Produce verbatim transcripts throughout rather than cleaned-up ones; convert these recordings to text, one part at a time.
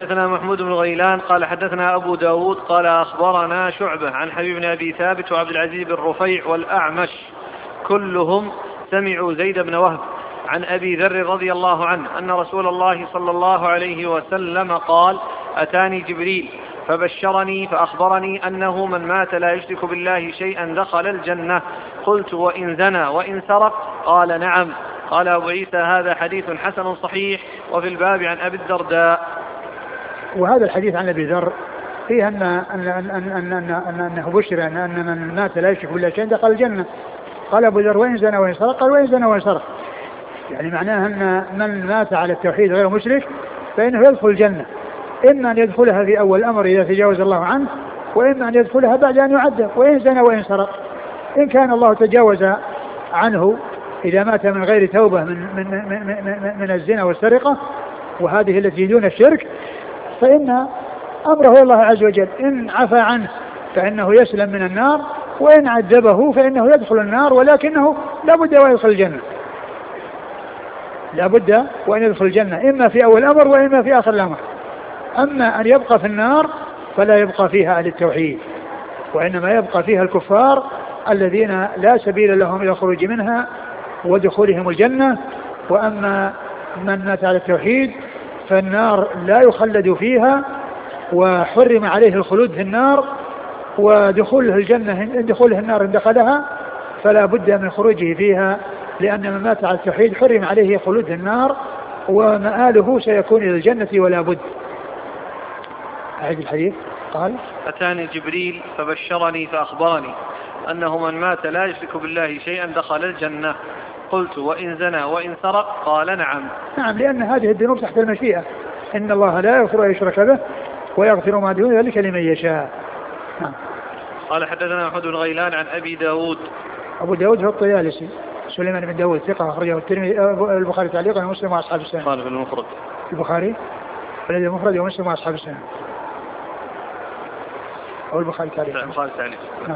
حدثنا محمود بن غيلان قال حدثنا أبو داود قال أخبرنا شعبة عن حبيب بن أبي ثابت وعبد العزيز بن رفيع والأعمش كلهم سمعوا زيد بن وهب عن أبي ذر رضي الله عنه أن رسول الله صلى الله عليه وسلم قال أتاني جبريل فبشرني فأخبرني أنه من مات لا يشرك بالله شيئا دخل الجنة. قلت وإن زنى وإن سرق؟ قال نعم. قال أبو عيسى هذا حديث حسن صحيح. وفي الباب عن أبي الدرداء. وهذا الحديث عن أبي ذر فيه أن أن أن أن أن أن أنه بشر أن أن من مات لا يشرك بالله شيئا دخل الجنة. قال أبو ذر وإن زنى وإن سرق؟ قال وإن زنى وإن سرق، يعني معناه أن من مات على التوحيد غير مشرك فإنه يدخل الجنة، إما أن يدخلها في أول الأمر إذا تجاوز الله عنه، وإما أن يدخلها بعد أن يعذب. وإن زنى وإن سرق، إن كان الله تجاوز عنه إذا مات من غير توبة من, من, من, من, من الزنا والسرقة وهذه التي دون الشرك، فإن أمره الله عز وجل إن عفى عنه فإنه يسلم من النار، وإن عذبه فإنه يدخل النار، ولكنه لا بد وأن يدخل الجنة، لا بد وأن يدخل الجنة إما في أول الأمر وإما في آخر الأمر. أما أن يبقى في النار فلا يبقى فيها أهل التوحيد، وإنما يبقى فيها الكفار الذين لا سبيل لهم إلى الخروج منها ودخولهم الجنة. وأما من مات على التوحيد فالنار لا يخلد فيها، وحرم عليه الخلود في النار، ودخوله الجنة دخوله النار إن دخلها فلا بد من خروجه فيها، لأن من مات على التوحيد حرم عليه خلود في النار ومآله سيكون إلى الجنة ولا بد. أعيد الحديث. قال أتاني جبريل فبشرني فأخبرني أنه من مات لا يشرك بالله شيئا دخل الجنة. قلت وإن زنى وإن سرق؟ قال نعم. نعم، لأن هذه الذنوب تحت المشيئة، إن الله لا يغفر أن يشرك به ويغفر ما دون ذلك لمن يشاء. نعم. قال حدثنا محمود بن غيلان عن أبي داود. أبو داود هو الطيالسي سليمان بن داود ثقة أخرجه الترمذي البخاري تعليقا ومسلم وأصحاب السنة. قال في المفرد البخاري الذي المفرد ومسلم وأصحاب السنة أو البخاري تعليقا. البخاري تعليقا. نعم.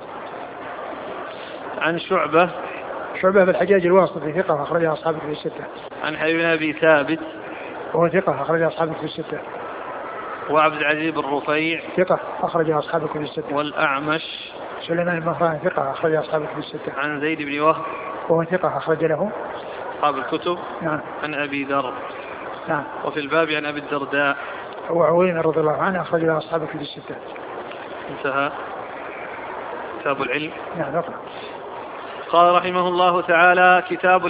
عن شعبة شعبة بالحجاج الواسطي ثقة أخرجها أصحاب في الستة. عن حبيب بن أبي ثابت وهو ثقة أخرجها أصحاب في الستة. وعبد العزيز بن رفيع ثقة أخرجها أصحاب في الستة. والأعمش سليمان بن مهران ثقة أخرجها أصحاب في الستة. عن زيد بن وهب وهو ثقة أخرج له أصحاب الكتب. نعم. عن أبي ذر. نعم. وفي الباب عن أبي الدرداء وعوين رضي الله عنه أخرج له أصحاب في الستة. انتهى كتاب العلم. نعم. قال رحمه الله تعالى كتاب